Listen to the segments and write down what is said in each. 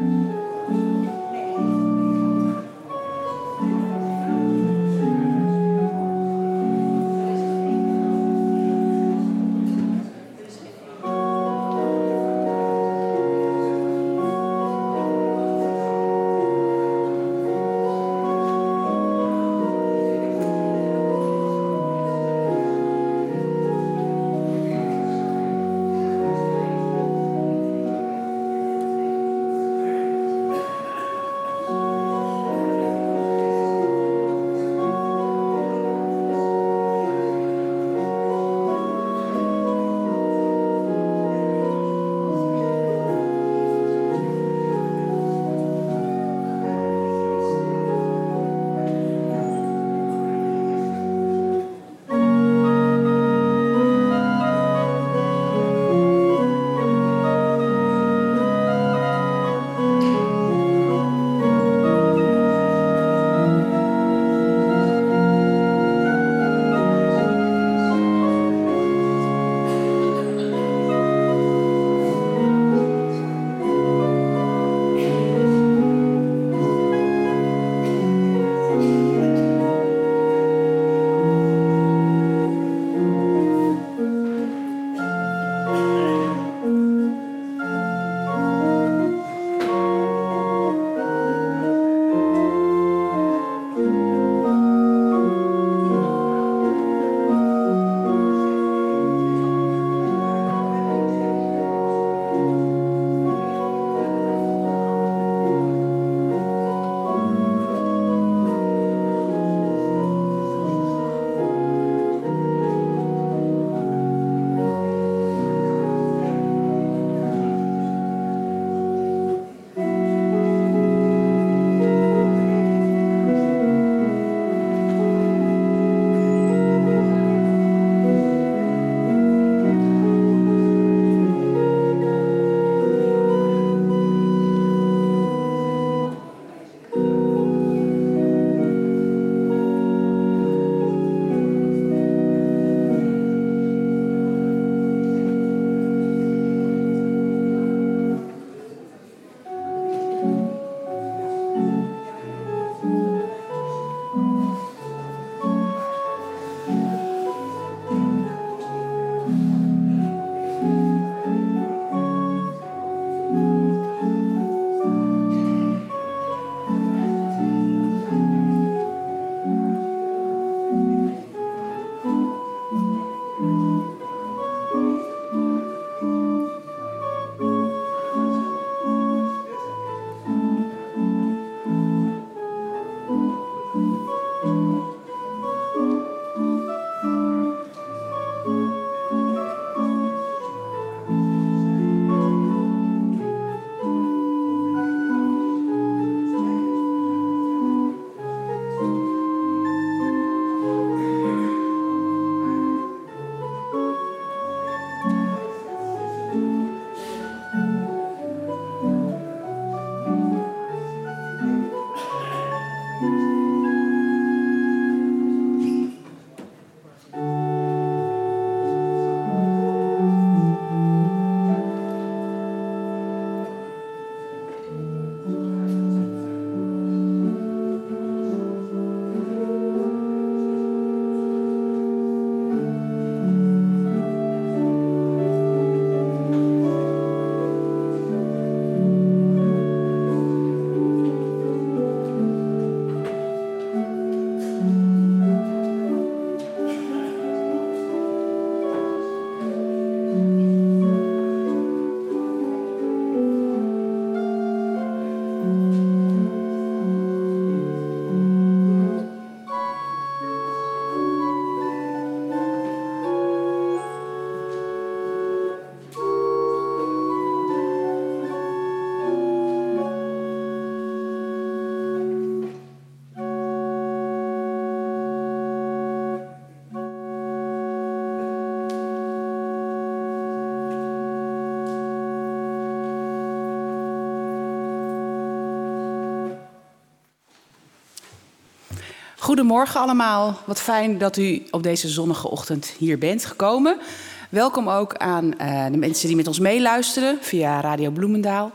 Goedemorgen allemaal. Wat fijn dat u op deze zonnige ochtend hier bent gekomen. Welkom ook aan de mensen die met ons meeluisteren via Radio Bloemendaal.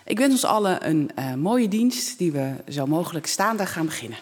Ik wens ons allen een mooie dienst die we zo mogelijk staande gaan beginnen.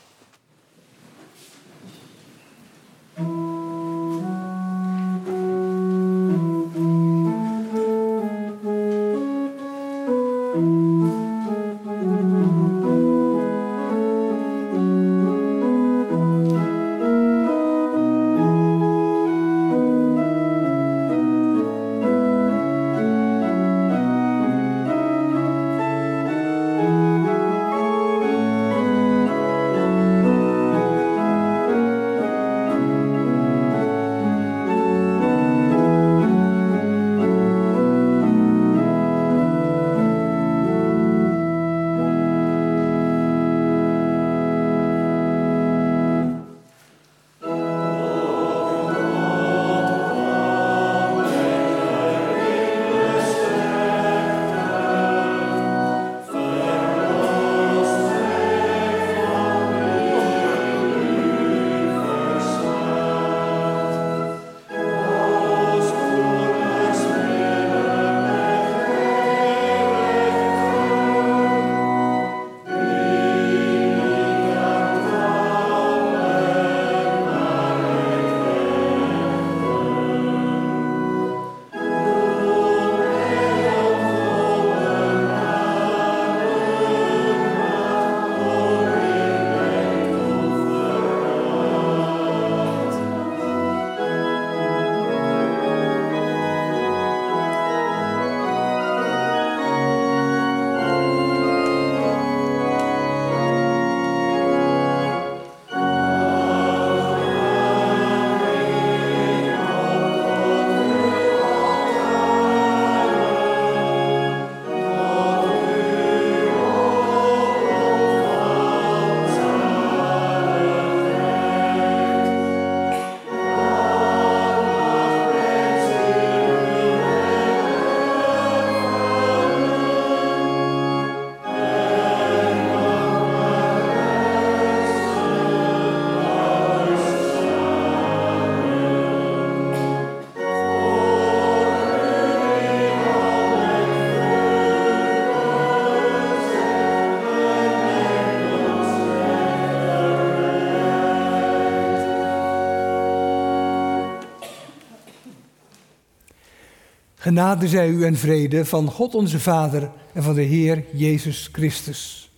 Genade zij u en vrede van God onze Vader en van de Heer Jezus Christus.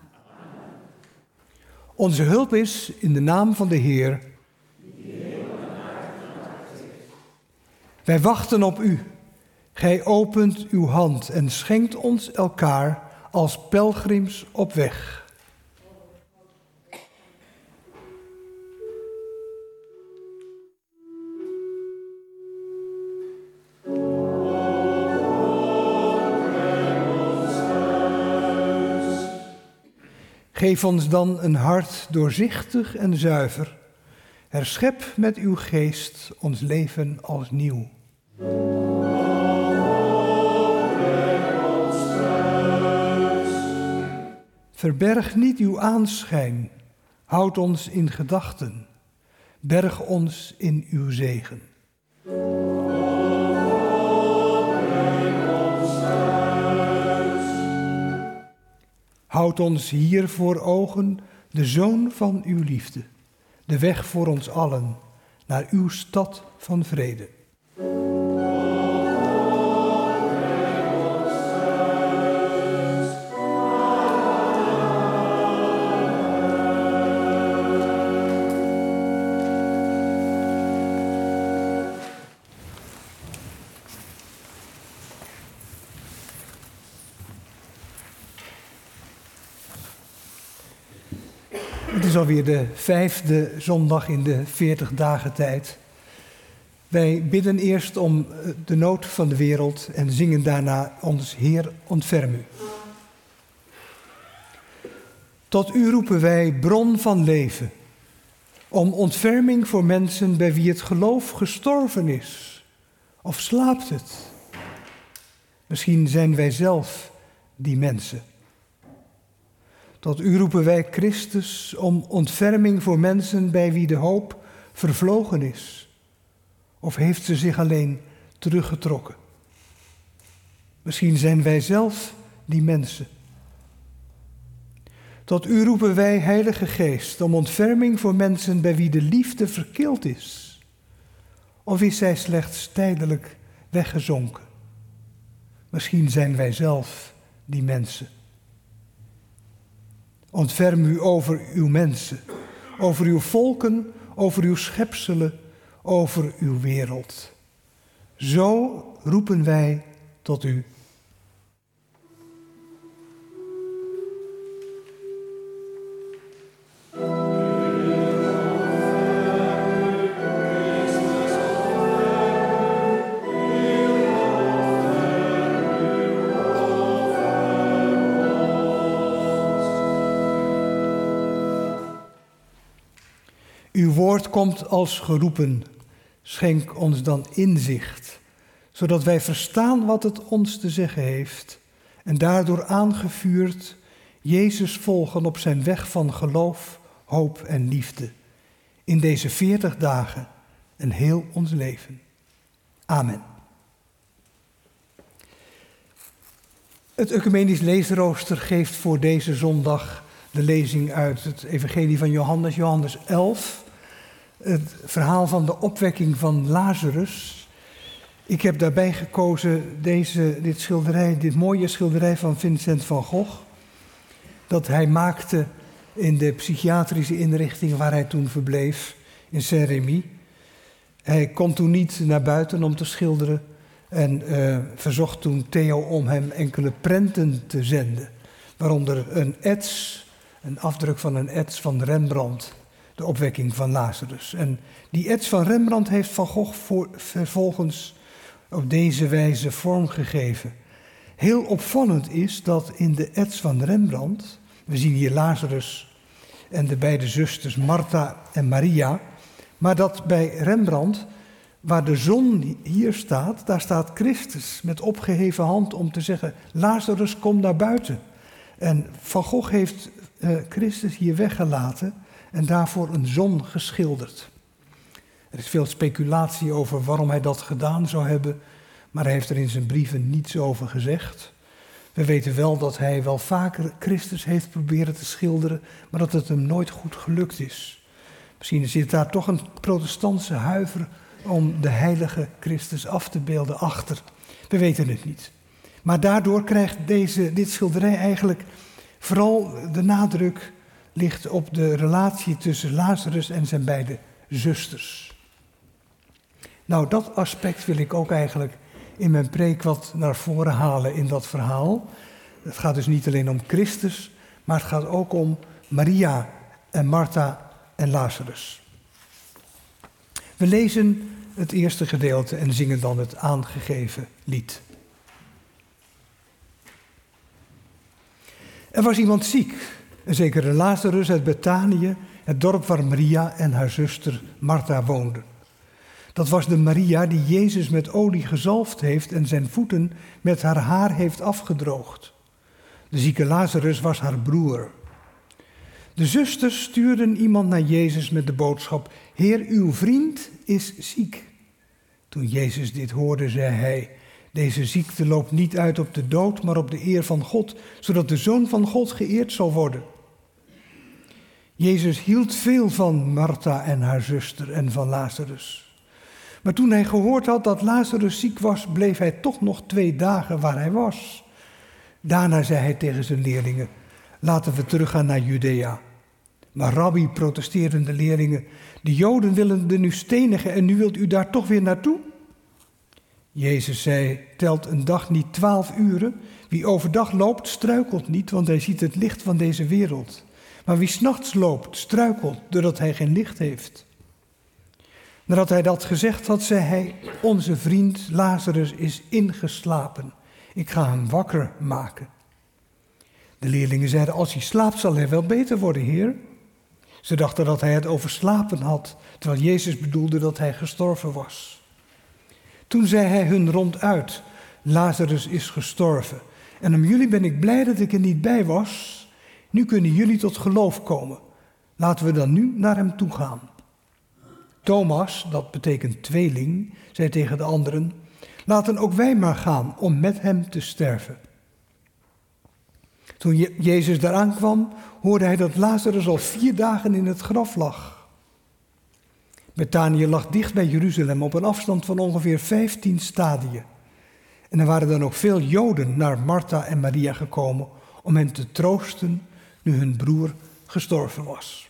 Onze hulp is in de naam van de Heer. Wij wachten op u. Gij opent uw hand en schenkt ons elkaar als pelgrims op weg. Geef ons dan een hart doorzichtig en zuiver. Herschep met uw geest ons leven als nieuw. Verberg niet uw aanschijn. Houd ons in gedachten. Berg ons in uw zegen. Houd ons hier voor ogen, de Zoon van uw liefde, de weg voor ons allen, naar uw stad van vrede. Het is alweer de 5e zondag in de 40 dagen tijd. Wij bidden eerst om de nood van de wereld en zingen daarna ons Heer ontferm u. Tot u roepen wij, bron van leven, om ontferming voor mensen bij wie het geloof gestorven is. Of slaapt het? Misschien zijn wij zelf die mensen. Tot u roepen wij, Christus, om ontferming voor mensen bij wie de hoop vervlogen is. Of heeft ze zich alleen teruggetrokken? Misschien zijn wij zelf die mensen. Tot u roepen wij, Heilige Geest, om ontferming voor mensen bij wie de liefde verkild is. Of is zij slechts tijdelijk weggezonken? Misschien zijn wij zelf die mensen. Ontferm u over uw mensen, over uw volken, over uw schepselen, over uw wereld. Zo roepen wij tot u. Uw woord komt als geroepen. Schenk ons dan inzicht, zodat wij verstaan wat het ons te zeggen heeft en daardoor aangevuurd Jezus volgen op zijn weg van geloof, hoop en liefde in deze 40 dagen en heel ons leven. Amen. Het ecumenisch leesrooster geeft voor deze zondag de lezing uit het evangelie van Johannes, Johannes 11... Het verhaal van de opwekking van Lazarus. Ik heb daarbij gekozen dit mooie schilderij van Vincent van Gogh. Dat hij maakte in de psychiatrische inrichting waar hij toen verbleef, in Saint-Rémy. Hij kon toen niet naar buiten om te schilderen en verzocht toen Theo om hem enkele prenten te zenden. Waaronder een afdruk van een ets van Rembrandt. De opwekking van Lazarus. En die ets van Rembrandt heeft Van Gogh vervolgens op deze wijze vormgegeven. Heel opvallend is dat in de ets van Rembrandt, we zien hier Lazarus en de beide zusters Martha en Maria, maar dat bij Rembrandt, waar de zon hier staat, daar staat Christus met opgeheven hand om te zeggen, Lazarus, kom naar buiten. En Van Gogh heeft Christus hier weggelaten en daarvoor een zon geschilderd. Er is veel speculatie over waarom hij dat gedaan zou hebben, maar hij heeft er in zijn brieven niets over gezegd. We weten wel dat hij wel vaker Christus heeft proberen te schilderen, maar dat het hem nooit goed gelukt is. Misschien zit daar toch een protestantse huiver om de heilige Christus af te beelden achter. We weten het niet. Maar daardoor krijgt dit schilderij eigenlijk vooral de nadruk ligt op de relatie tussen Lazarus en zijn beide zusters. Nou, dat aspect wil ik ook eigenlijk in mijn preek wat naar voren halen in dat verhaal. Het gaat dus niet alleen om Christus, maar het gaat ook om Maria en Martha en Lazarus. We lezen het eerste gedeelte en zingen dan het aangegeven lied. Er was iemand ziek, een zekere Lazarus uit Betanië, het dorp waar Maria en haar zuster Martha woonden. Dat was de Maria die Jezus met olie gezalfd heeft en zijn voeten met haar haar heeft afgedroogd. De zieke Lazarus was haar broer. De zusters stuurden iemand naar Jezus met de boodschap: Heer, uw vriend is ziek. Toen Jezus dit hoorde, zei hij: Deze ziekte loopt niet uit op de dood, maar op de eer van God, zodat de Zoon van God geëerd zal worden. Jezus hield veel van Martha en haar zuster en van Lazarus. Maar toen hij gehoord had dat Lazarus ziek was, bleef hij toch nog 2 dagen waar hij was. Daarna zei hij tegen zijn leerlingen: Laten we teruggaan naar Judea. Maar Rabbi, protesteerden de leerlingen, de Joden willen de nu stenigen en nu wilt u daar toch weer naartoe? Jezus zei: Telt een dag niet 12 uren? Wie overdag loopt, struikelt niet, want hij ziet het licht van deze wereld. Maar wie 's nachts loopt, struikelt, doordat hij geen licht heeft. Nadat hij dat gezegd had, zei hij: Onze vriend Lazarus is ingeslapen. Ik ga hem wakker maken. De leerlingen zeiden: Als hij slaapt, zal hij wel beter worden, Heer. Ze dachten dat hij het over slapen had, terwijl Jezus bedoelde dat hij gestorven was. Toen zei hij hun ronduit: Lazarus is gestorven. En om jullie ben ik blij dat ik er niet bij was. Nu kunnen jullie tot geloof komen. Laten we dan nu naar hem toe gaan. Thomas, dat betekent tweeling, zei tegen de anderen: Laten ook wij maar gaan om met hem te sterven. Toen Jezus daar aankwam, hoorde hij dat Lazarus al 4 dagen in het graf lag. Betanië lag dicht bij Jeruzalem op een afstand van ongeveer 15 stadien. En er waren dan ook veel Joden naar Martha en Maria gekomen om hen te troosten nu hun broer gestorven was.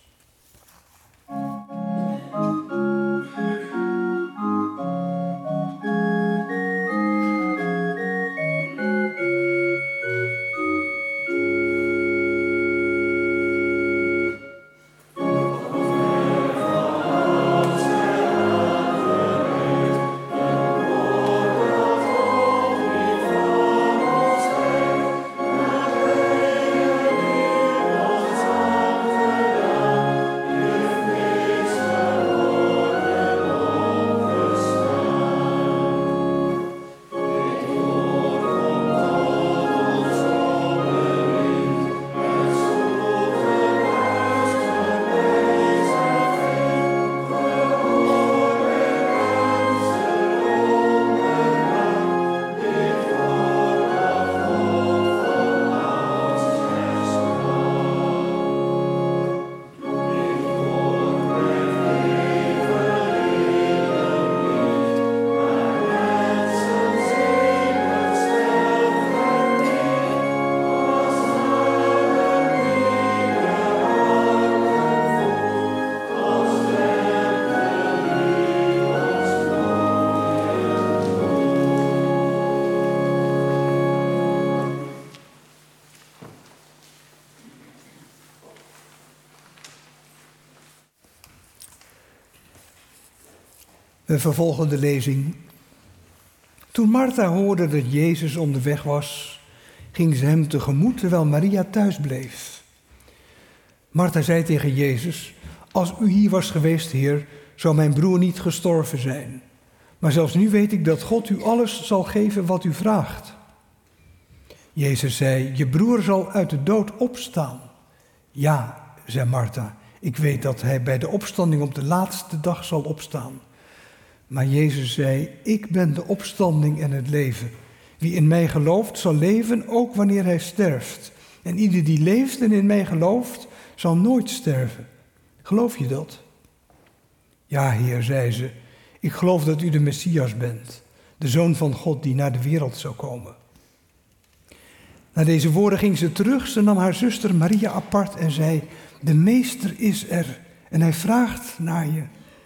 We vervolgen de lezing. Toen Martha hoorde dat Jezus onderweg was, ging ze hem tegemoet terwijl Maria thuis bleef. Martha zei tegen Jezus: als u hier was geweest, Heer, zou mijn broer niet gestorven zijn. Maar zelfs nu weet ik dat God u alles zal geven wat u vraagt. Jezus zei: je broer zal uit de dood opstaan. Ja, zei Martha, ik weet dat hij bij de opstanding op de laatste dag zal opstaan. Maar Jezus zei: ik ben de opstanding en het leven. Wie in mij gelooft, zal leven ook wanneer hij sterft. En ieder die leeft en in mij gelooft, zal nooit sterven. Geloof je dat? Ja, Heer, zei ze, ik geloof dat u de Messias bent, de Zoon van God die naar de wereld zou komen. Na deze woorden ging ze terug, ze nam haar zuster Maria apart en zei: de Meester is er en hij vraagt naar je.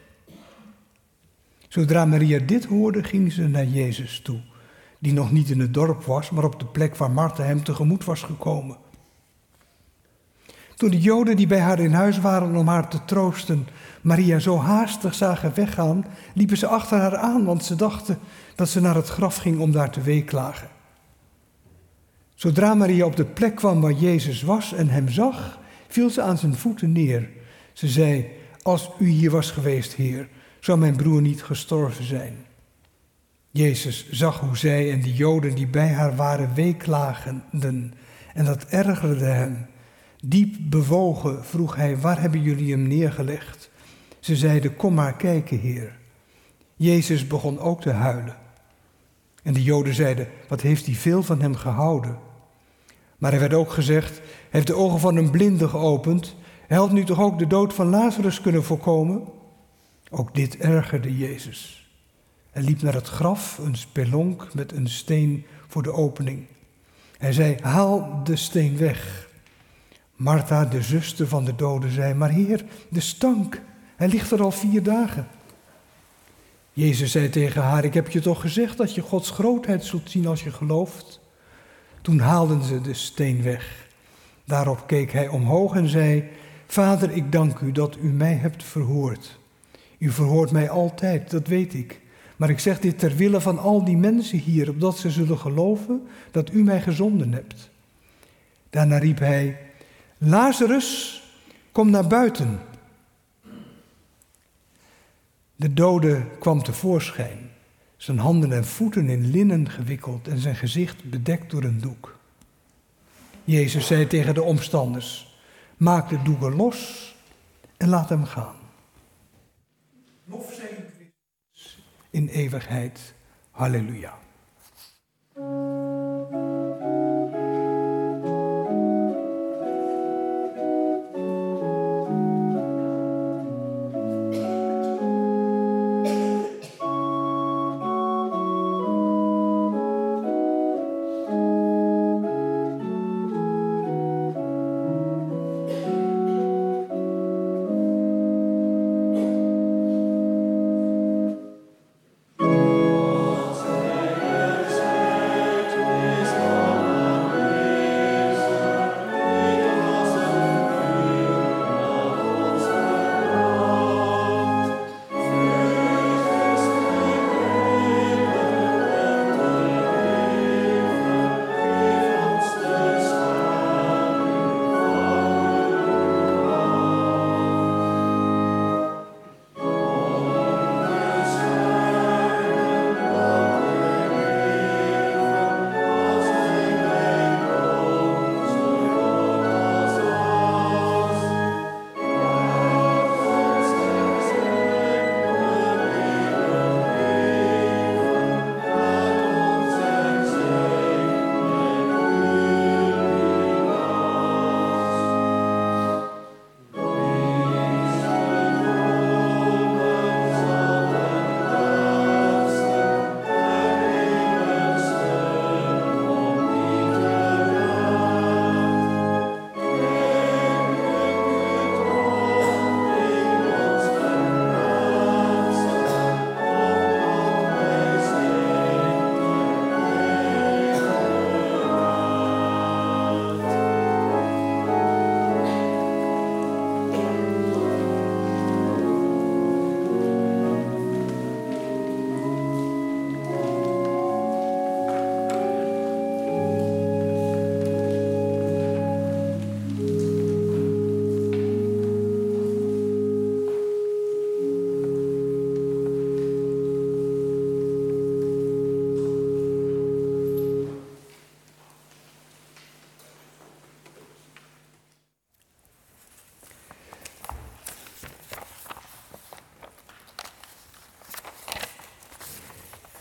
Zodra Maria dit hoorde, ging ze naar Jezus toe, die nog niet in het dorp was, maar op de plek waar Martha hem tegemoet was gekomen. Toen de Joden die bij haar in huis waren om haar te troosten, Maria zo haastig zagen weggaan, liepen ze achter haar aan, want ze dachten dat ze naar het graf ging om daar te weeklagen. Zodra Maria op de plek kwam waar Jezus was en hem zag, viel ze aan zijn voeten neer. Ze zei: als u hier was geweest, Heer, zou mijn broer niet gestorven zijn. Jezus zag hoe zij en de Joden die bij haar waren weeklagenden, en dat ergerde hem. Diep bewogen vroeg hij: waar hebben jullie hem neergelegd? Ze zeiden: kom maar kijken, Heer. Jezus begon ook te huilen. En de Joden zeiden: wat heeft hij veel van hem gehouden? Maar er werd ook gezegd: hij heeft de ogen van een blinde geopend. Hij had nu toch ook de dood van Lazarus kunnen voorkomen? Ook dit ergerde Jezus. Hij liep naar het graf, een spelonk met een steen voor de opening. Hij zei: haal de steen weg. Martha, de zuster van de dode, zei: maar Heer, de stank, hij ligt er al 4 dagen. Jezus zei tegen haar: ik heb je toch gezegd dat je Gods grootheid zult zien als je gelooft? Toen haalden ze de steen weg. Daarop keek hij omhoog en zei: Vader, ik dank u dat u mij hebt verhoord. U verhoort mij altijd, dat weet ik. Maar ik zeg dit ter wille van al die mensen hier, opdat ze zullen geloven dat u mij gezonden hebt. Daarna riep hij: Lazarus, kom naar buiten. De dode kwam tevoorschijn, zijn handen en voeten in linnen gewikkeld en zijn gezicht bedekt door een doek. Jezus zei tegen de omstanders: maak de doeken los en laat hem gaan. Lof zij u Christus in eeuwigheid. Halleluja.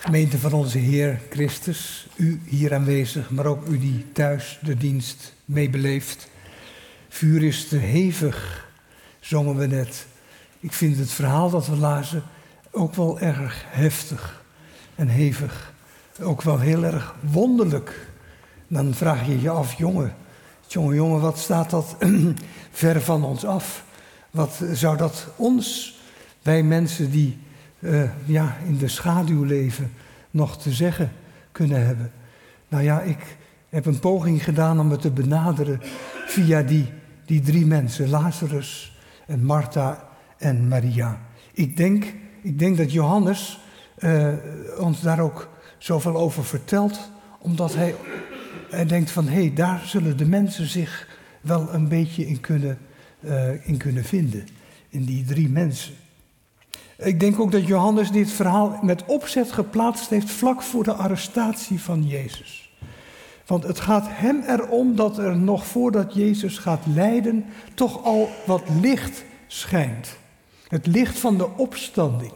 Gemeente van onze Heer Christus, u hier aanwezig, maar ook u die thuis de dienst meebeleeft. Vuur is te hevig, zongen we net. Ik vind het verhaal dat we lazen ook wel erg heftig en hevig. Ook wel heel erg wonderlijk. Dan vraag je je af, jongen, wat staat dat ver van ons af? Wat zou dat ons, wij mensen die in de schaduw leven, nog te zeggen kunnen hebben? Nou ja, ik heb een poging gedaan om het te benaderen via die drie mensen, Lazarus en Martha en Maria. Ik denk dat Johannes ons daar ook zoveel over vertelt, omdat hij denkt van, daar zullen de mensen zich wel een beetje in kunnen vinden, in die drie mensen. Ik denk ook dat Johannes dit verhaal met opzet geplaatst heeft vlak voor de arrestatie van Jezus. Want het gaat hem erom dat er nog voordat Jezus gaat lijden, toch al wat licht schijnt. Het licht van de opstanding.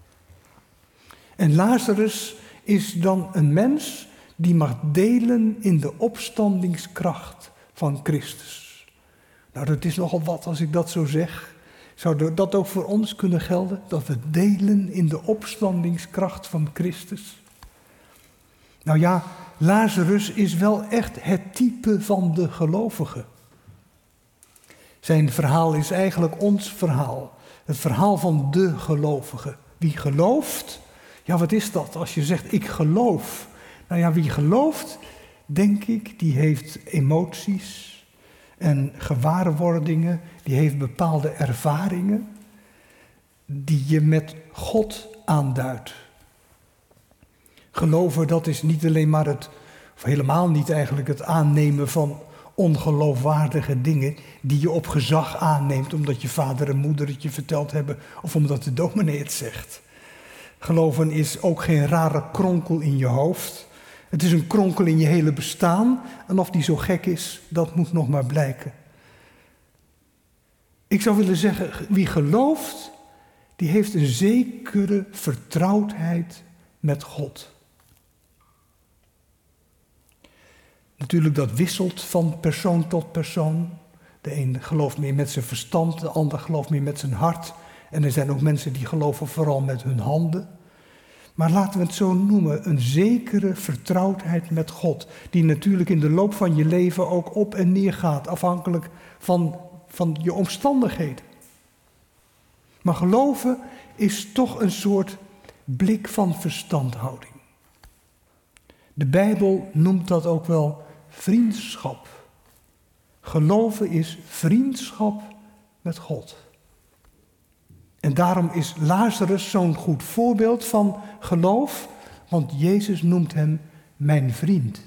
En Lazarus is dan een mens die mag delen in de opstandingskracht van Christus. Nou, dat is nogal wat als ik dat zo zeg. Zou dat ook voor ons kunnen gelden? Dat we delen in de opstandingskracht van Christus? Nou ja, Lazarus is wel echt het type van de gelovige. Zijn verhaal is eigenlijk ons verhaal. Het verhaal van de gelovige. Wie gelooft, ja, wat is dat als je zegt ik geloof? Nou ja, wie gelooft, denk ik, die heeft emoties en gewaarwordingen, die heeft bepaalde ervaringen die je met God aanduidt. Geloven, dat is niet alleen maar of helemaal niet eigenlijk het aannemen van ongeloofwaardige dingen die je op gezag aanneemt omdat je vader en moeder het je verteld hebben of omdat de dominee het zegt. Geloven is ook geen rare kronkel in je hoofd. Het is een kronkel in je hele bestaan en of die zo gek is, dat moet nog maar blijken. Ik zou willen zeggen, wie gelooft, die heeft een zekere vertrouwdheid met God. Natuurlijk, dat wisselt van persoon tot persoon. De een gelooft meer met zijn verstand, de ander gelooft meer met zijn hart. En er zijn ook mensen die geloven vooral met hun handen. Maar laten we het zo noemen, een zekere vertrouwdheid met God. Die natuurlijk in de loop van je leven ook op en neer gaat, afhankelijk van je omstandigheden. Maar geloven is toch een soort blik van verstandhouding. De Bijbel noemt dat ook wel vriendschap. Geloven is vriendschap met God. En daarom is Lazarus zo'n goed voorbeeld van geloof, want Jezus noemt hem mijn vriend.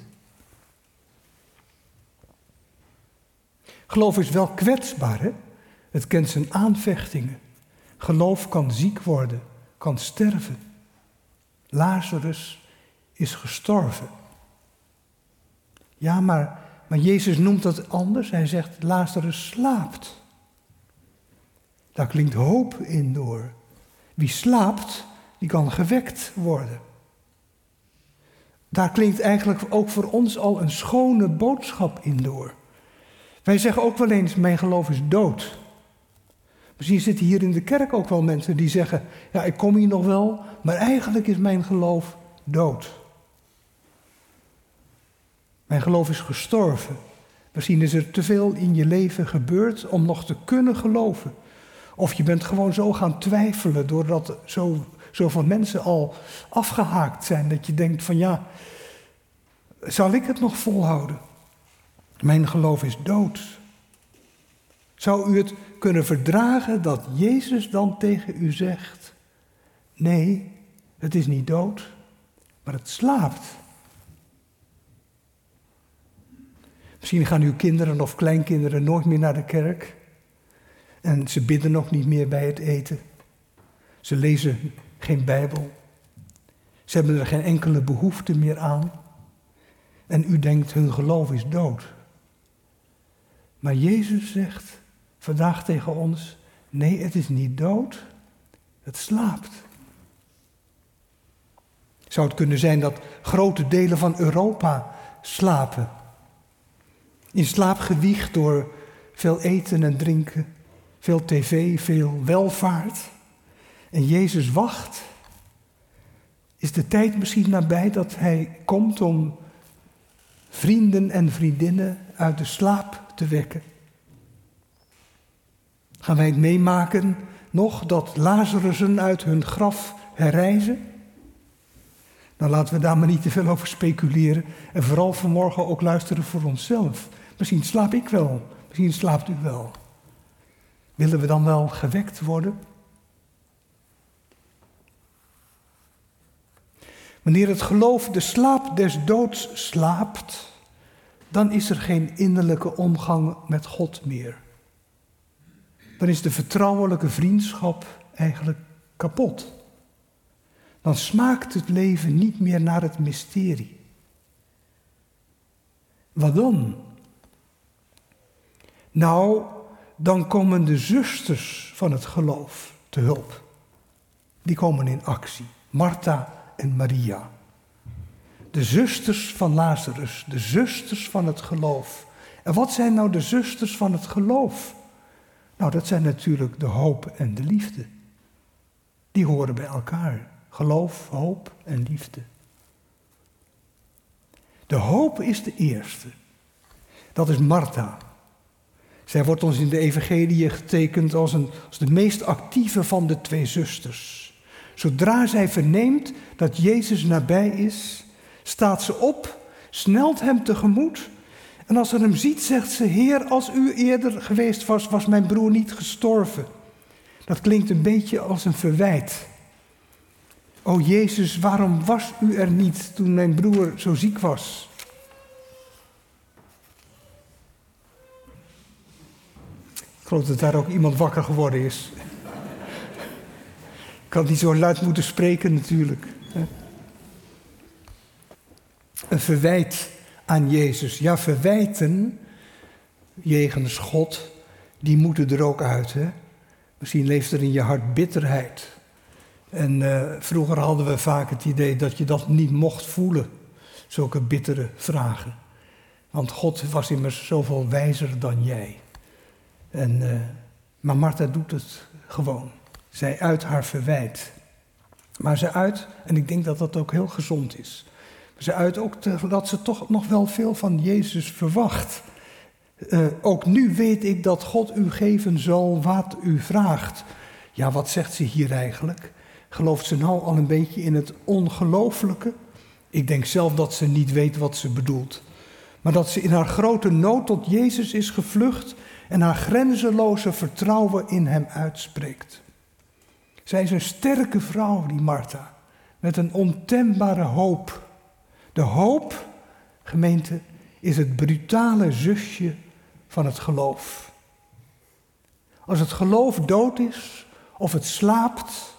Geloof is wel kwetsbaar, hè? Het kent zijn aanvechtingen. Geloof kan ziek worden, kan sterven. Lazarus is gestorven. Ja, maar Jezus noemt dat anders. Hij zegt, Lazarus slaapt. Daar klinkt hoop in door. Wie slaapt, die kan gewekt worden. Daar klinkt eigenlijk ook voor ons al een schone boodschap in door. Wij zeggen ook wel eens, mijn geloof is dood. Misschien zitten hier in de kerk ook wel mensen die zeggen, ja, ik kom hier nog wel, maar eigenlijk is mijn geloof dood. Mijn geloof is gestorven. Misschien is er te veel in je leven gebeurd om nog te kunnen geloven. Of je bent gewoon zo gaan twijfelen doordat zoveel mensen al afgehaakt zijn. Dat je denkt van ja, zal ik het nog volhouden? Mijn geloof is dood. Zou u het kunnen verdragen dat Jezus dan tegen u zegt, nee, het is niet dood, maar het slaapt. Misschien gaan uw kinderen of kleinkinderen nooit meer naar de kerk. En ze bidden ook niet meer bij het eten. Ze lezen geen Bijbel. Ze hebben er geen enkele behoefte meer aan. En u denkt, hun geloof is dood. Maar Jezus zegt vandaag tegen ons, nee, het is niet dood, het slaapt. Zou het kunnen zijn dat grote delen van Europa slapen? In slaap gewiegd door veel eten en drinken, veel tv, veel welvaart. En Jezus wacht. Is de tijd misschien nabij dat hij komt om vrienden en vriendinnen uit de slaap te wekken? Gaan wij het meemaken nog dat Lazarussen uit hun graf herrijzen? Nou, laten we daar maar niet te veel over speculeren. En vooral vanmorgen ook luisteren voor onszelf. Misschien slaap ik wel, misschien slaapt u wel. Willen we dan wel gewekt worden? Wanneer het geloof de slaap des doods slaapt, dan is er geen innerlijke omgang met God meer. Dan is de vertrouwelijke vriendschap eigenlijk kapot. Dan smaakt het leven niet meer naar het mysterie. Wat dan? Nou, dan komen de zusters van het geloof te hulp. Die komen in actie. Martha en Maria. De zusters van Lazarus, de zusters van het geloof. En wat zijn nou de zusters van het geloof? Nou, dat zijn natuurlijk de hoop en de liefde. Die horen bij elkaar. Geloof, hoop en liefde. De hoop is de eerste. Dat is Martha. Zij wordt ons in de evangelie getekend als de meest actieve van de twee zusters. Zodra zij verneemt dat Jezus nabij is, staat ze op, snelt hem tegemoet. En als ze hem ziet, zegt ze: Heer, als u eerder geweest was, was mijn broer niet gestorven. Dat klinkt een beetje als een verwijt. O Jezus, waarom was u er niet toen mijn broer zo ziek was? Ik geloof dat daar ook iemand wakker geworden is. Ik had niet zo luid moeten spreken natuurlijk. Een verwijt aan Jezus. Ja, verwijten jegens God, die moeten er ook uit. Hè? Misschien leeft er in je hart bitterheid. En vroeger hadden we vaak het idee dat je dat niet mocht voelen. Zulke bittere vragen. Want God was immers zoveel wijzer dan jij. Maar Martha doet het gewoon. Zij uit haar verwijt. Maar ze uit, en ik denk dat dat ook heel gezond is. Ze uit ook dat ze toch nog wel veel van Jezus verwacht. Ook nu weet ik dat God u geven zal wat u vraagt. Ja, wat zegt ze hier eigenlijk? Gelooft ze nou al een beetje in het ongelooflijke? Ik denk zelf dat ze niet weet wat ze bedoelt. Maar dat ze in haar grote nood tot Jezus is gevlucht en haar grenzeloze vertrouwen in hem uitspreekt. Zij is een sterke vrouw, die Martha, met een ontembare hoop. De hoop, gemeente, is het brutale zusje van het geloof. Als het geloof dood is of het slaapt,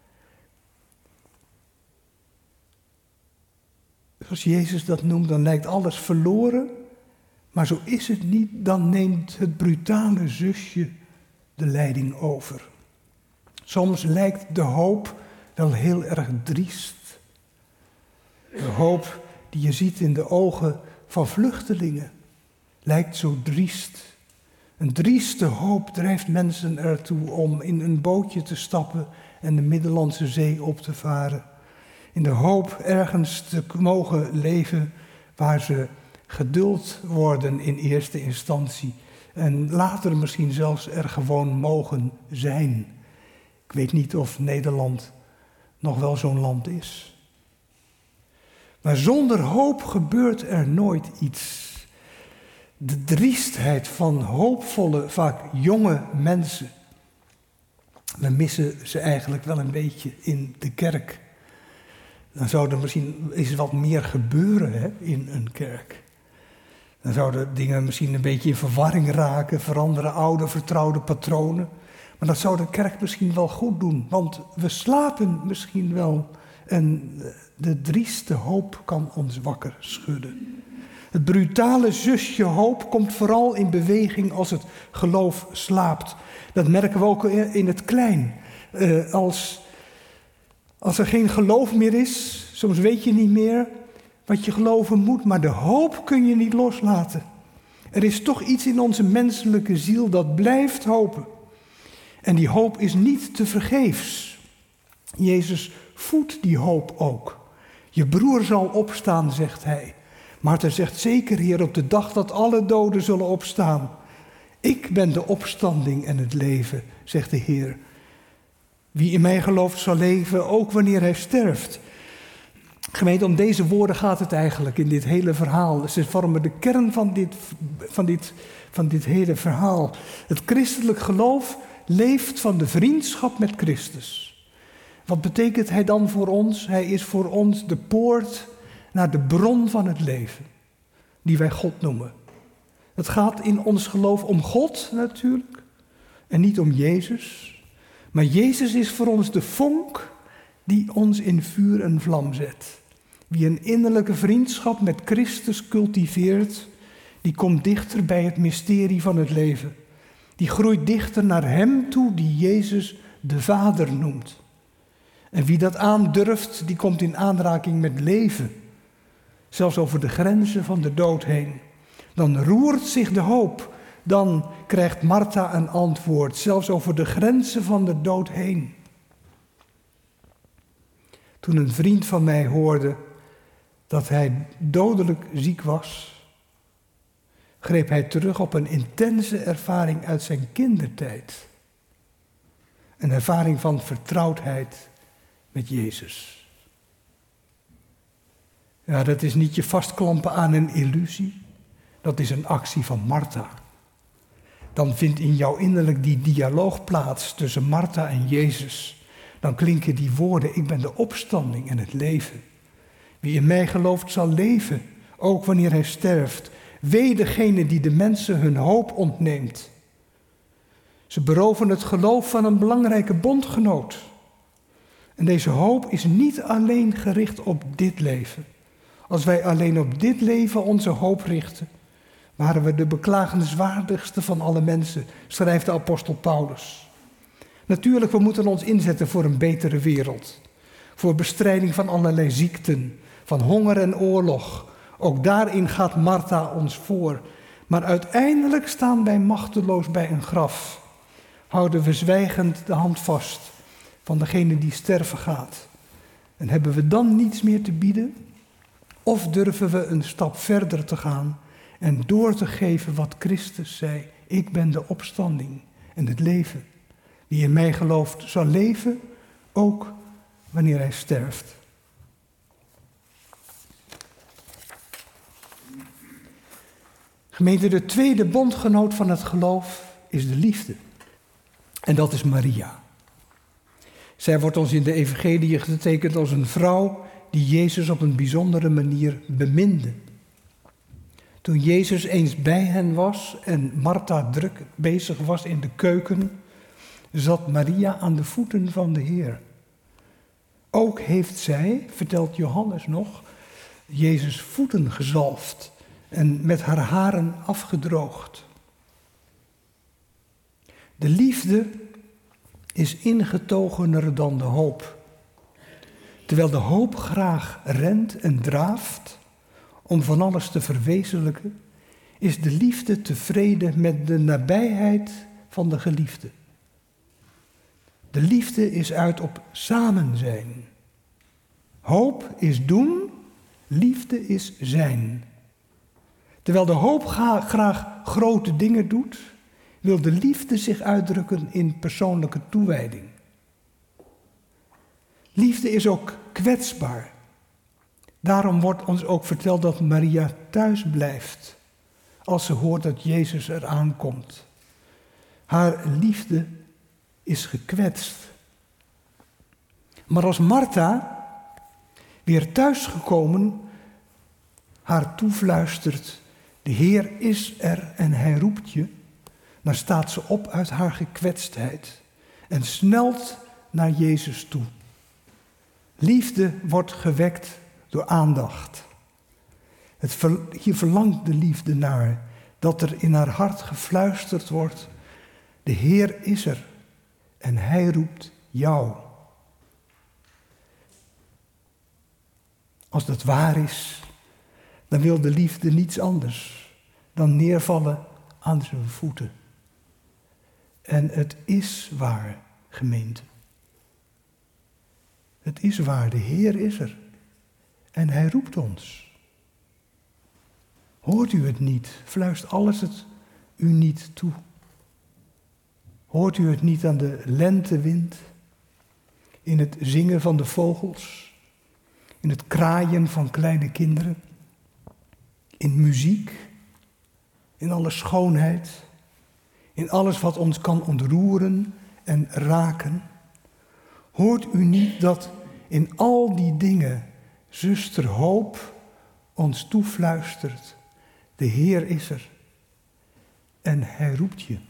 zoals Jezus dat noemt, dan lijkt alles verloren. Maar zo is het niet, dan neemt het brutale zusje de leiding over. Soms lijkt de hoop wel heel erg driest. De hoop die je ziet in de ogen van vluchtelingen lijkt zo driest. Een drieste hoop drijft mensen ertoe om in een bootje te stappen en de Middellandse Zee op te varen. In de hoop ergens te mogen leven waar ze geduld worden in eerste instantie. En later misschien zelfs er gewoon mogen zijn. Ik weet niet of Nederland nog wel zo'n land is. Maar zonder hoop gebeurt er nooit iets. De driestheid van hoopvolle, vaak jonge mensen. We missen ze eigenlijk wel een beetje in de kerk. Dan zou er misschien eens wat meer gebeuren in een kerk. Dan zouden dingen misschien een beetje in verwarring raken, veranderen oude vertrouwde patronen. Maar dat zou de kerk misschien wel goed doen, want we slapen misschien wel en de drieste hoop kan ons wakker schudden. Het brutale zusje hoop komt vooral in beweging als het geloof slaapt. Dat merken we ook in het klein. Als er geen geloof meer is, Soms weet je niet meer wat je geloven moet, maar de hoop kun je niet loslaten. Er is toch iets in onze menselijke ziel dat blijft hopen. En die hoop is niet te vergeefs. Jezus voedt die hoop ook. Je broer zal opstaan, zegt hij. Martha zegt zeker, Heer, op de dag dat alle doden zullen opstaan. Ik ben de opstanding en het leven, zegt de Heer. Wie in mij gelooft zal leven, ook wanneer hij sterft. Gemeente, om deze woorden gaat het eigenlijk in dit hele verhaal. Ze vormen de kern van dit hele verhaal. Het christelijk geloof leeft van de vriendschap met Christus. Wat betekent hij dan voor ons? Hij is voor ons de poort naar de bron van het leven, die wij God noemen. Het gaat in ons geloof om God natuurlijk, en niet om Jezus. Maar Jezus is voor ons de vonk die ons in vuur en vlam zet. Wie een innerlijke vriendschap met Christus cultiveert, die komt dichter bij het mysterie van het leven. Die groeit dichter naar Hem toe die Jezus de Vader noemt. En wie dat aandurft, die komt in aanraking met leven. Zelfs over de grenzen van de dood heen. Dan roert zich de hoop. Dan krijgt Martha een antwoord, zelfs over de grenzen van de dood heen. Toen een vriend van mij hoorde dat hij dodelijk ziek was, greep hij terug op een intense ervaring uit zijn kindertijd. Een ervaring van vertrouwdheid met Jezus. Ja, dat is niet je vastklampen aan een illusie. Dat is een actie van Martha. Dan vindt in jou innerlijk die dialoog plaats tussen Martha en Jezus. Dan klinken die woorden, ik ben de opstanding en het leven. Wie in mij gelooft zal leven, ook wanneer hij sterft. Wee degene die de mensen hun hoop ontneemt. Ze beroven het geloof van een belangrijke bondgenoot. En deze hoop is niet alleen gericht op dit leven. Als wij alleen op dit leven onze hoop richten, waren we de beklagenswaardigste van alle mensen, schrijft de apostel Paulus. Natuurlijk, we moeten ons inzetten voor een betere wereld. Voor bestrijding van allerlei ziekten, van honger en oorlog. Ook daarin gaat Martha ons voor. Maar uiteindelijk staan wij machteloos bij een graf. Houden we zwijgend de hand vast van degene die sterven gaat. En hebben we dan niets meer te bieden? Of durven we een stap verder te gaan en door te geven wat Christus zei: ik ben de opstanding en het leven. Wie in mij gelooft zal leven, ook wanneer hij sterft. Gemeente, de tweede bondgenoot van het geloof is de liefde. En dat is Maria. Zij wordt ons in de evangelie getekend als een vrouw die Jezus op een bijzondere manier beminde. Toen Jezus eens bij hen was en Martha druk bezig was in de keuken, zat Maria aan de voeten van de Heer. Ook heeft zij, vertelt Johannes nog, Jezus' voeten gezalfd en met haar haren afgedroogd. De liefde is ingetogener dan de hoop. Terwijl de hoop graag rent en draaft om van alles te verwezenlijken, is de liefde tevreden met de nabijheid van de geliefde. De liefde is uit op samen zijn. Hoop is doen, liefde is zijn. Terwijl de hoop graag grote dingen doet, wil de liefde zich uitdrukken in persoonlijke toewijding. Liefde is ook kwetsbaar. Daarom wordt ons ook verteld dat Maria thuis blijft als ze hoort dat Jezus eraan komt. Haar liefde is gekwetst. Maar als Martha, weer thuisgekomen, haar toefluistert: de Heer is er en hij roept je, dan staat ze op uit haar gekwetstheid en snelt naar Jezus toe. Liefde wordt gewekt door aandacht. Hier verlangt de liefde naar, dat er in haar hart gefluisterd wordt: de Heer is er en hij roept jou. Als dat waar is, dan wil de liefde niets anders dan neervallen aan zijn voeten. En het is waar, gemeente. Het is waar, de Heer is er. En hij roept ons. Hoort u het niet? Fluist alles het u niet toe? Hoort u het niet aan de lentewind? In het zingen van de vogels? In het kraaien van kleine kinderen? In muziek? In alle schoonheid? In alles wat ons kan ontroeren en raken? Hoort u niet dat in al die dingen zuster Hoop ons toefluistert? De Heer is er en hij roept je.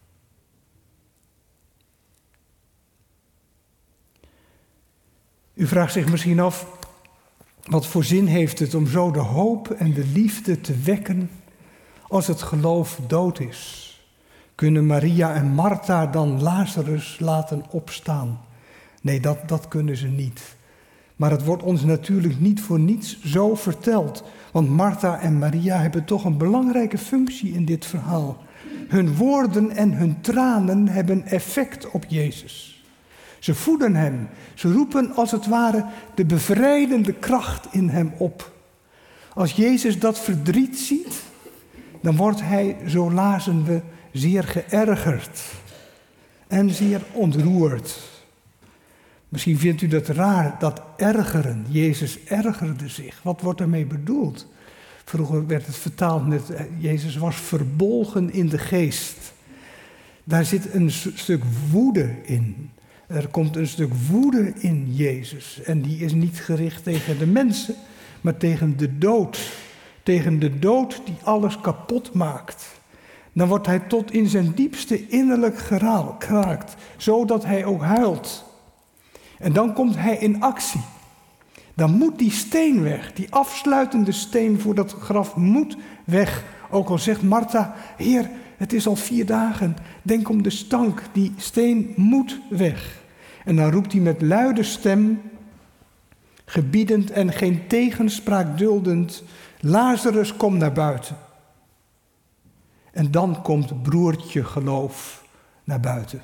U vraagt zich misschien af, wat voor zin heeft het om zo de hoop en de liefde te wekken als het geloof dood is? Kunnen Maria en Martha dan Lazarus laten opstaan? Nee, dat kunnen ze niet. Maar het wordt ons natuurlijk niet voor niets zo verteld. Want Martha en Maria hebben toch een belangrijke functie in dit verhaal. Hun woorden en hun tranen hebben effect op Jezus. Ze voeden hem. Ze roepen als het ware de bevrijdende kracht in hem op. Als Jezus dat verdriet ziet, dan wordt hij, zo lazen we, zeer geërgerd en zeer ontroerd. Misschien vindt u dat raar, dat ergeren. Jezus ergerde zich. Wat wordt ermee bedoeld? Vroeger werd het vertaald met Jezus was verbolgen in de geest. Daar zit een stuk woede in. Er komt een stuk woede in Jezus. En die is niet gericht tegen de mensen, maar tegen de dood. Tegen de dood die alles kapot maakt. Dan wordt hij tot in zijn diepste innerlijk geraakt, zodat hij ook huilt. En dan komt hij in actie. Dan moet die steen weg, die afsluitende steen voor dat graf moet weg. Ook al zegt Martha, Heer, het is al 4 dagen, denk om de stank, die steen moet weg. En dan roept hij met luide stem, gebiedend en geen tegenspraak duldend, Lazarus, kom naar buiten. En dan komt broertje geloof naar buiten.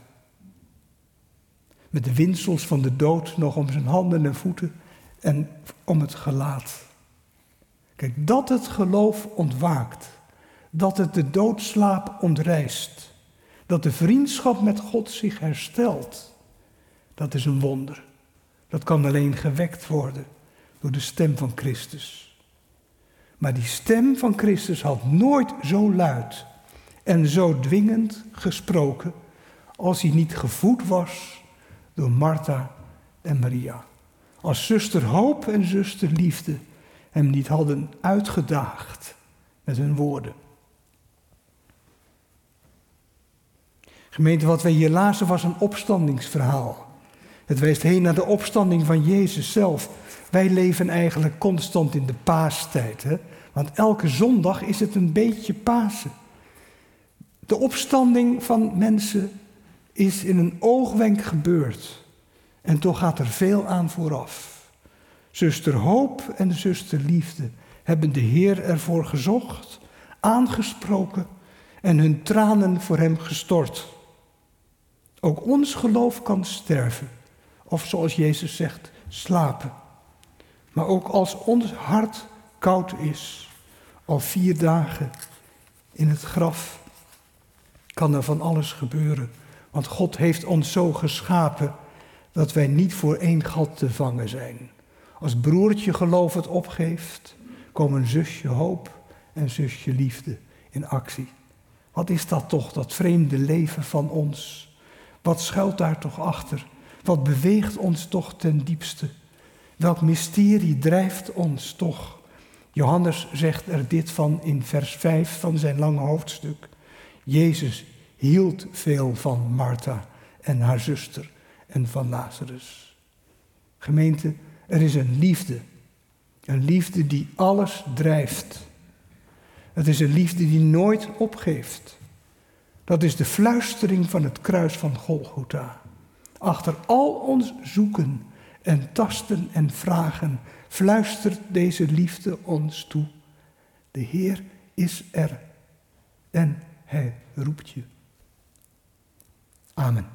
Met de windsels van de dood nog om zijn handen en voeten en om het gelaat. Kijk, dat het geloof ontwaakt. Dat het de doodslaap ontrijst. Dat de vriendschap met God zich herstelt. Dat is een wonder. Dat kan alleen gewekt worden door de stem van Christus. Maar die stem van Christus had nooit zo luid en zo dwingend gesproken als hij niet gevoed was door Martha en Maria. Als zuster Hoop en zuster Liefde hem niet hadden uitgedaagd met hun woorden. Gemeente, wat wij hier lazen was een opstandingsverhaal. Het wijst heen naar de opstanding van Jezus zelf. Wij leven eigenlijk constant in de paastijd. Hè? Want elke zondag is het een beetje Pasen. De opstanding van mensen is in een oogwenk gebeurd. En toch gaat er veel aan vooraf. Zuster Hoop en zuster Liefde hebben de Heer ervoor gezocht, aangesproken en hun tranen voor hem gestort. Ook ons geloof kan sterven, of zoals Jezus zegt, slapen. Maar ook als ons hart koud is, al 4 dagen in het graf, kan er van alles gebeuren. Want God heeft ons zo geschapen dat wij niet voor 1 gat te vangen zijn. Als broertje geloof het opgeeft, komen zusje Hoop en zusje Liefde in actie. Wat is dat toch, dat vreemde leven van ons? Wat schuilt daar toch achter? Wat beweegt ons toch ten diepste? Welk mysterie drijft ons toch? Johannes zegt er dit van in vers 5 van zijn lange hoofdstuk. Jezus hield veel van Martha en haar zuster en van Lazarus. Gemeente, er is een liefde die alles drijft. Het is een liefde die nooit opgeeft. Dat is de fluistering van het kruis van Golgotha. Achter al ons zoeken en tasten en vragen fluistert deze liefde ons toe. De Heer is er en Hij roept je. Amen.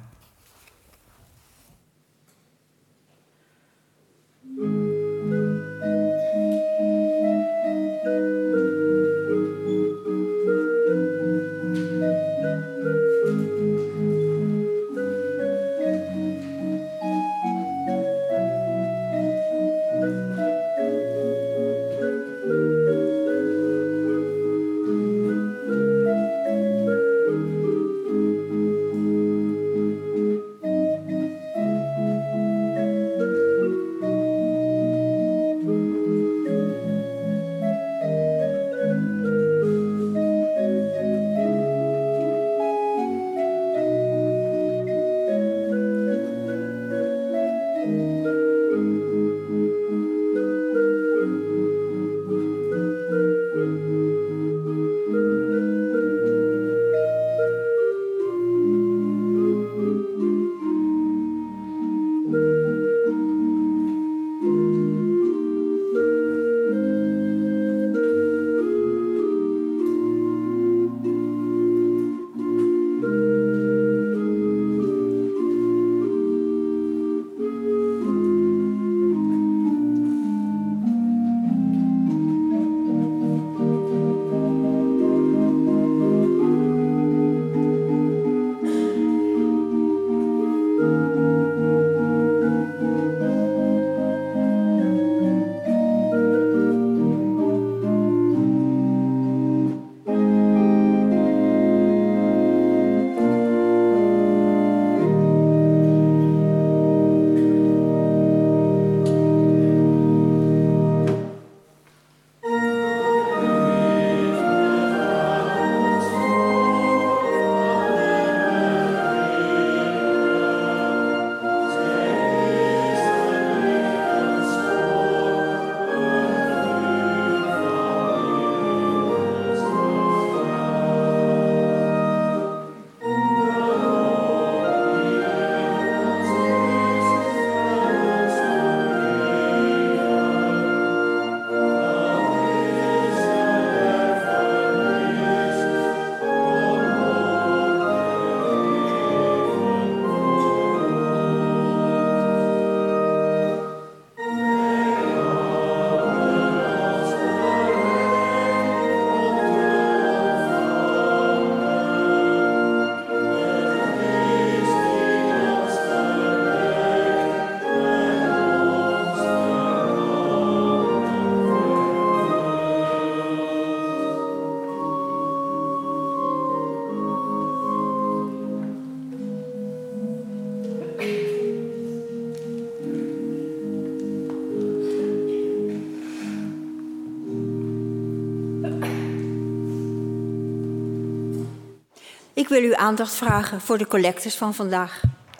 Ik wil uw aandacht vragen voor de collectes van vandaag.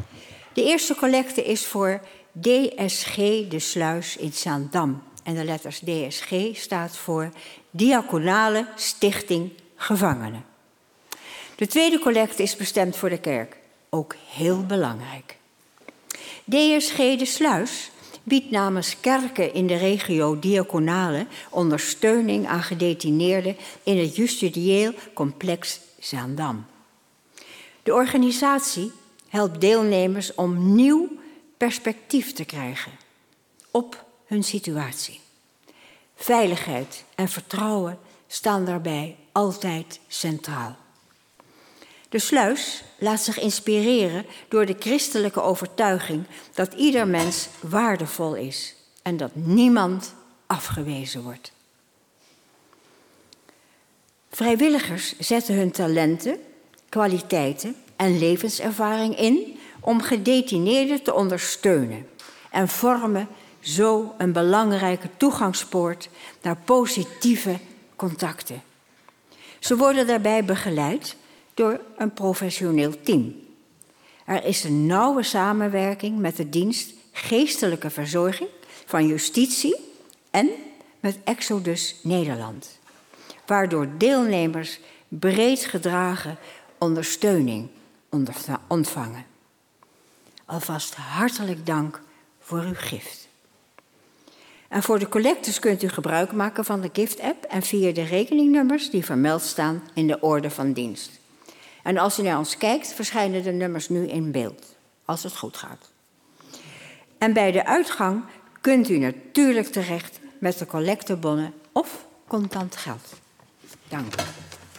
De eerste collecte is voor DSG De Sluis in Zaandam. En de letters DSG staat voor Diaconale Stichting Gevangenen. De tweede collecte is bestemd voor de kerk. Ook heel belangrijk. DSG De Sluis biedt namens kerken in de regio Diaconale ondersteuning aan gedetineerden in het justitieel complex Zaandam. De organisatie helpt deelnemers om nieuw perspectief te krijgen op hun situatie. Veiligheid en vertrouwen staan daarbij altijd centraal. De sluis laat zich inspireren door de christelijke overtuiging dat ieder mens waardevol is en dat niemand afgewezen wordt. Vrijwilligers zetten hun talenten, kwaliteiten en levenservaring in om gedetineerden te ondersteunen en vormen zo een belangrijke toegangspoort naar positieve contacten. Ze worden daarbij begeleid door een professioneel team. Er is een nauwe samenwerking met de dienst Geestelijke Verzorging van Justitie en met Exodus Nederland, waardoor deelnemers breed gedragen ondersteuning ontvangen. Alvast hartelijk dank voor uw gift. En voor de collectes kunt u gebruik maken van de gift-app en via de rekeningnummers die vermeld staan in de orde van dienst. En als u naar ons kijkt, verschijnen de nummers nu in beeld, als het goed gaat. En bij de uitgang kunt u natuurlijk terecht met de collectebonnen of contant geld. Dank u.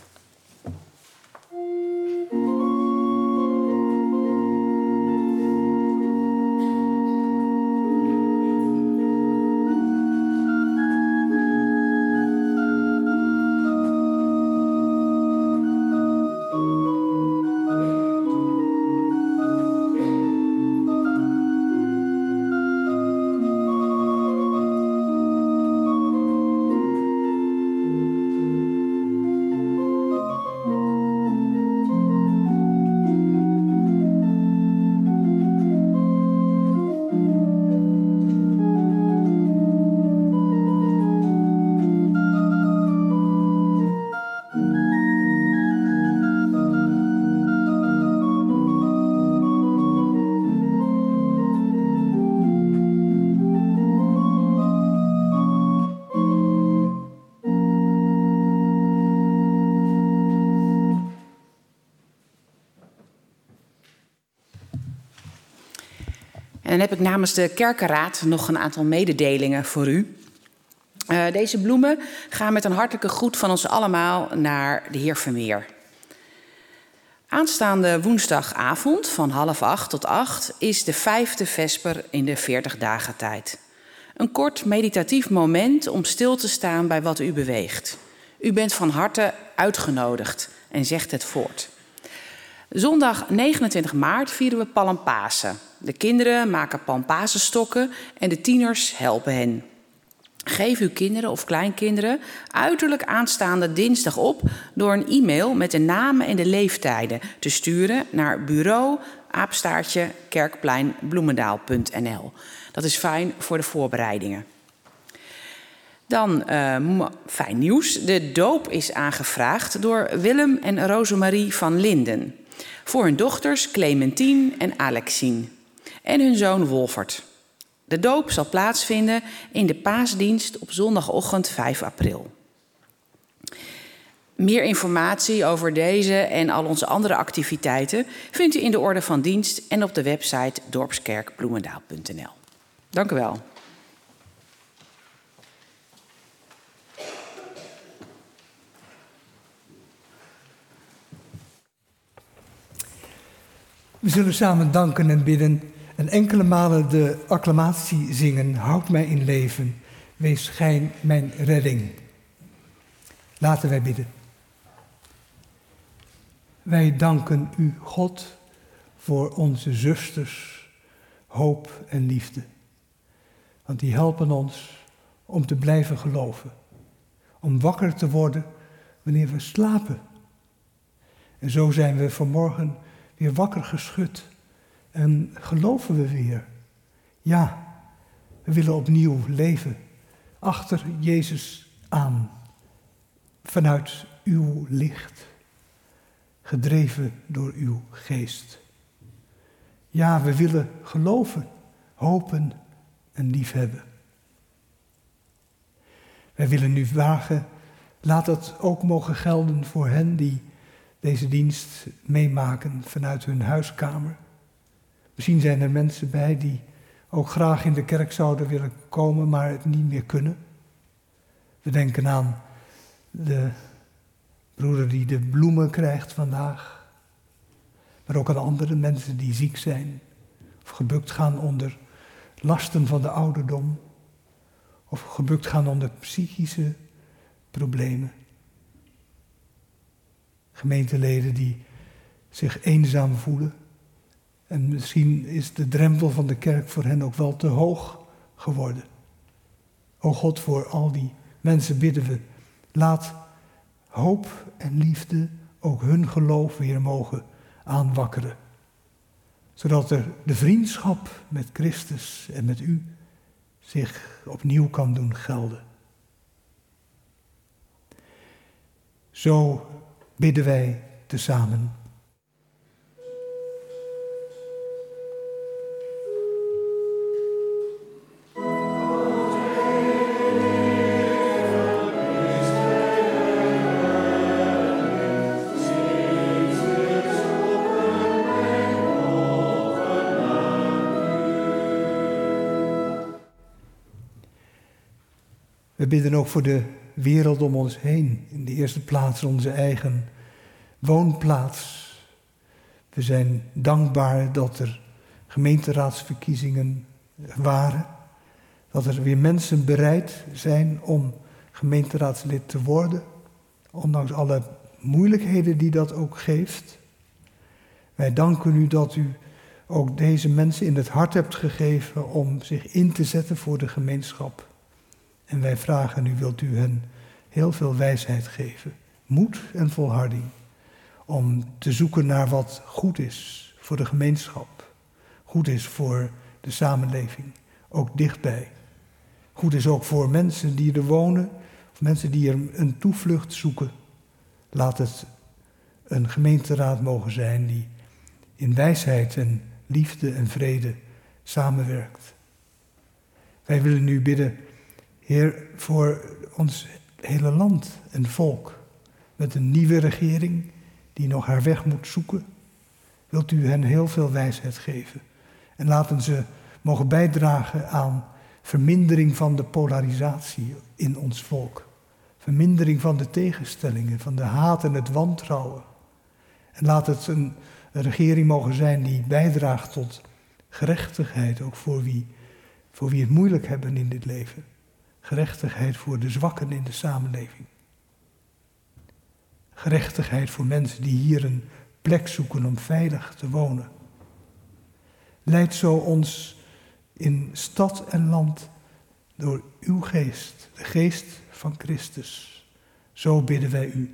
En dan heb ik namens de Kerkenraad nog een aantal mededelingen voor u. Deze bloemen gaan met een hartelijke groet van ons allemaal naar de heer Vermeer. Aanstaande woensdagavond van 7:30 tot 8 is de 5e vesper in de 40 dagen tijd. Een kort meditatief moment om stil te staan bij wat u beweegt. U bent van harte uitgenodigd en zegt het voort. Zondag 29 maart vieren we Palmpasen. De kinderen maken palmpasenstokken en de tieners helpen hen. Geef uw kinderen of kleinkinderen uiterlijk aanstaande dinsdag op door een e-mail met de namen en de leeftijden te sturen naar bureau@kerkpleinbloemendaal.nl. Dat is fijn voor de voorbereidingen. Dan fijn nieuws. De doop is aangevraagd door Willem en Rosemarie van Linden. Voor hun dochters Clementine en Alexine. En hun zoon Wolfert. De doop zal plaatsvinden in de paasdienst op zondagochtend 5 april. Meer informatie over deze en al onze andere activiteiten vindt u in de orde van dienst en op de website dorpskerkbloemendaal.nl. Dank u wel. We zullen samen danken en bidden en enkele malen de acclamatie zingen. Houd mij in leven, wees gij mijn redding. Laten wij bidden. Wij danken u, God, voor onze zusters, hoop en liefde. Want die helpen ons om te blijven geloven. Om wakker te worden wanneer we slapen. En zo zijn we vanmorgen weer wakker geschud en geloven we weer. Ja, we willen opnieuw leven, achter Jezus aan, vanuit uw licht, gedreven door uw geest. Ja, we willen geloven, hopen en liefhebben. Wij willen nu vragen, laat dat ook mogen gelden voor hen die deze dienst meemaken vanuit hun huiskamer. Misschien zijn er mensen bij die ook graag in de kerk zouden willen komen, maar het niet meer kunnen. We denken aan de broeder die de bloemen krijgt vandaag. Maar ook aan andere mensen die ziek zijn. Of gebukt gaan onder lasten van de ouderdom. Of gebukt gaan onder psychische problemen. Gemeenteleden die zich eenzaam voelen. En misschien is de drempel van de kerk voor hen ook wel te hoog geworden. O God, voor al die mensen bidden we. Laat hoop en liefde ook hun geloof weer mogen aanwakkeren. Zodat er de vriendschap met Christus en met u zich opnieuw kan doen gelden. Zo bidden wij tezamen. We bidden ook voor de wereld om ons heen. In de eerste plaats onze eigen woonplaats. We zijn dankbaar dat er gemeenteraadsverkiezingen waren. Dat er weer mensen bereid zijn om gemeenteraadslid te worden. Ondanks alle moeilijkheden die dat ook geeft. Wij danken u dat u ook deze mensen in het hart hebt gegeven om zich in te zetten voor de gemeenschap. En wij vragen u, wilt u hen heel veel wijsheid geven, moed en volharding, om te zoeken naar wat goed is voor de gemeenschap, goed is voor de samenleving, ook dichtbij. Goed is ook voor mensen die er wonen, of mensen die er een toevlucht zoeken. Laat het een gemeenteraad mogen zijn die in wijsheid en liefde en vrede samenwerkt. Wij willen nu bidden, Heer, voor ons hele land en volk, met een nieuwe regering die nog haar weg moet zoeken. Wilt u hen heel veel wijsheid geven en laten ze mogen bijdragen aan vermindering van de polarisatie in ons volk. Vermindering van de tegenstellingen, van de haat en het wantrouwen. En laat het een regering mogen zijn die bijdraagt tot gerechtigheid, ook voor wie het moeilijk hebben in dit leven. Gerechtigheid voor de zwakken in de samenleving. Gerechtigheid voor mensen die hier een plek zoeken om veilig te wonen. Leid zo ons in stad en land door uw geest, de geest van Christus. Zo bidden wij u.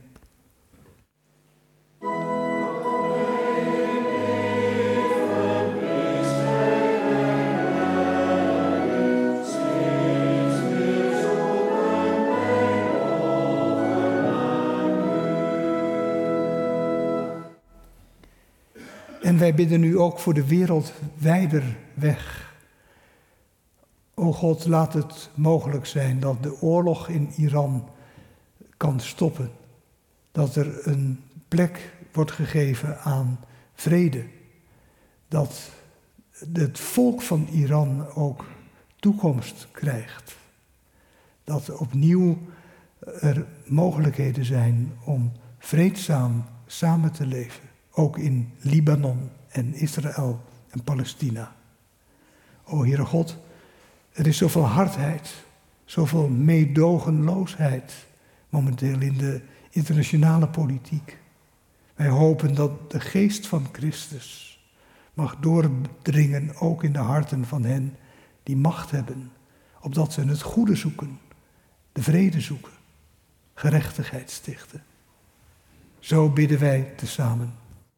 En wij bidden u ook voor de wereldwijder weg. O God, laat het mogelijk zijn dat de oorlog in Iran kan stoppen. Dat er een plek wordt gegeven aan vrede. Dat het volk van Iran ook toekomst krijgt. Dat opnieuw er mogelijkheden zijn om vreedzaam samen te leven. Ook in Libanon en Israël en Palestina. O Heere God, er is zoveel hardheid, zoveel meedogenloosheid momenteel in de internationale politiek. Wij hopen dat de geest van Christus mag doordringen ook in de harten van hen die macht hebben, opdat ze het goede zoeken, de vrede zoeken, gerechtigheid stichten. Zo bidden wij tezamen.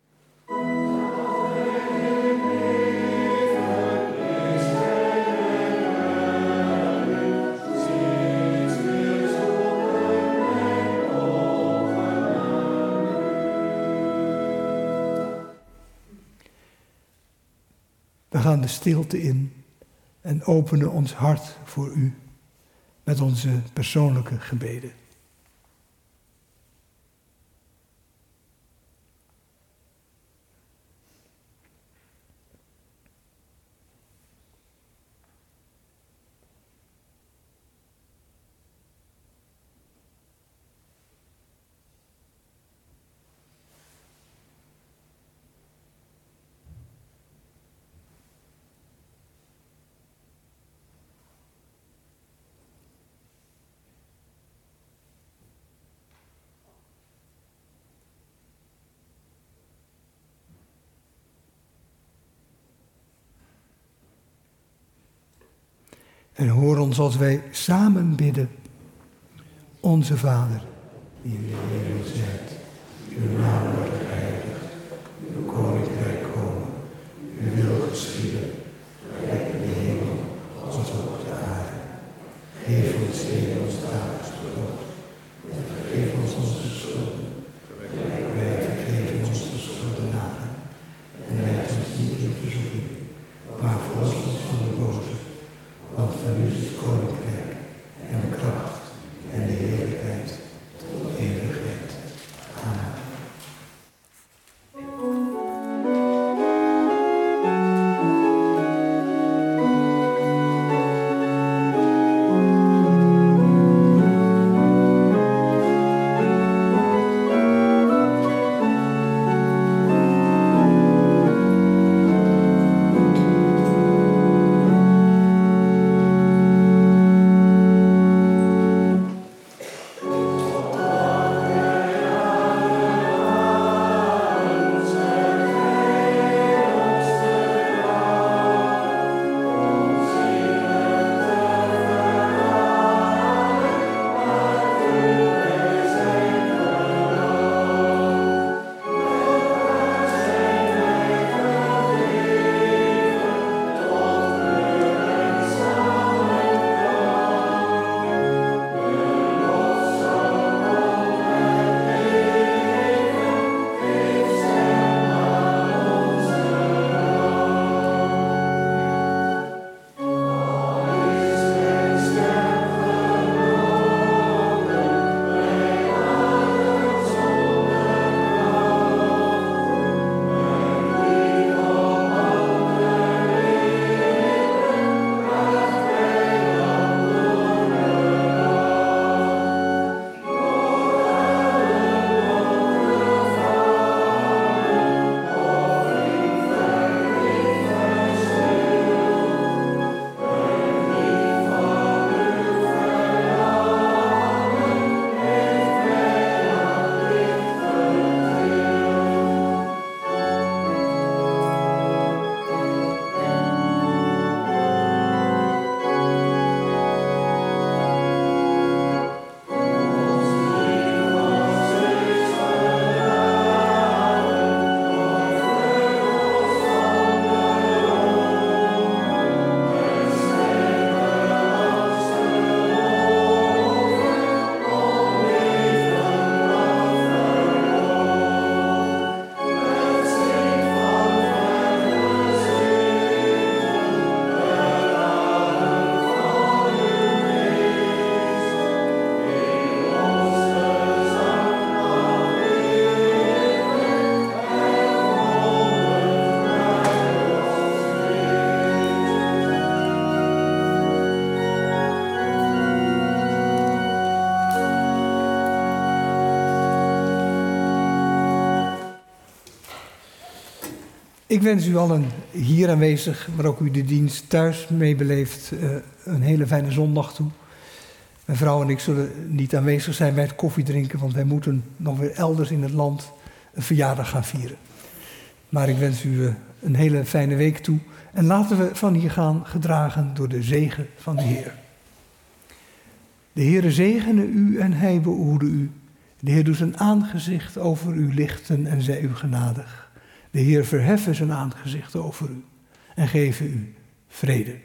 We gaan de stilte in en openen ons hart voor u met onze persoonlijke gebeden. En hoor ons als wij samen bidden. Onze Vader, die in de hemel zijt, uw naam wordt geheiligd, uw koninkrijk komen, uw wil geschieden, gelijk in de hemel als ook op de aarde. Geef ons heden ons dagelijks brood, en vergeef ons onze schulden, gelijk wij vergeven onze schuldenaren. En leid ons niet in verzoeking, maar verlos ons van de boze. Want van u is het koninkrijk en de kracht en de heerlijkheid tot eeuwigheid. Ik wens u allen hier aanwezig, maar ook u de dienst thuis meebeleeft, een hele fijne zondag toe. Mijn vrouw en ik zullen niet aanwezig zijn bij het koffiedrinken, want wij moeten nog weer elders in het land een verjaardag gaan vieren. Maar ik wens u een hele fijne week toe. En laten we van hier gaan gedragen door de zegen van de Heer. De Heere zegene u en hij behoede u. De Heer doet zijn aangezicht over u lichten en zij u genadig. De Heer verheffe zijn aangezicht over u en geeve u vrede.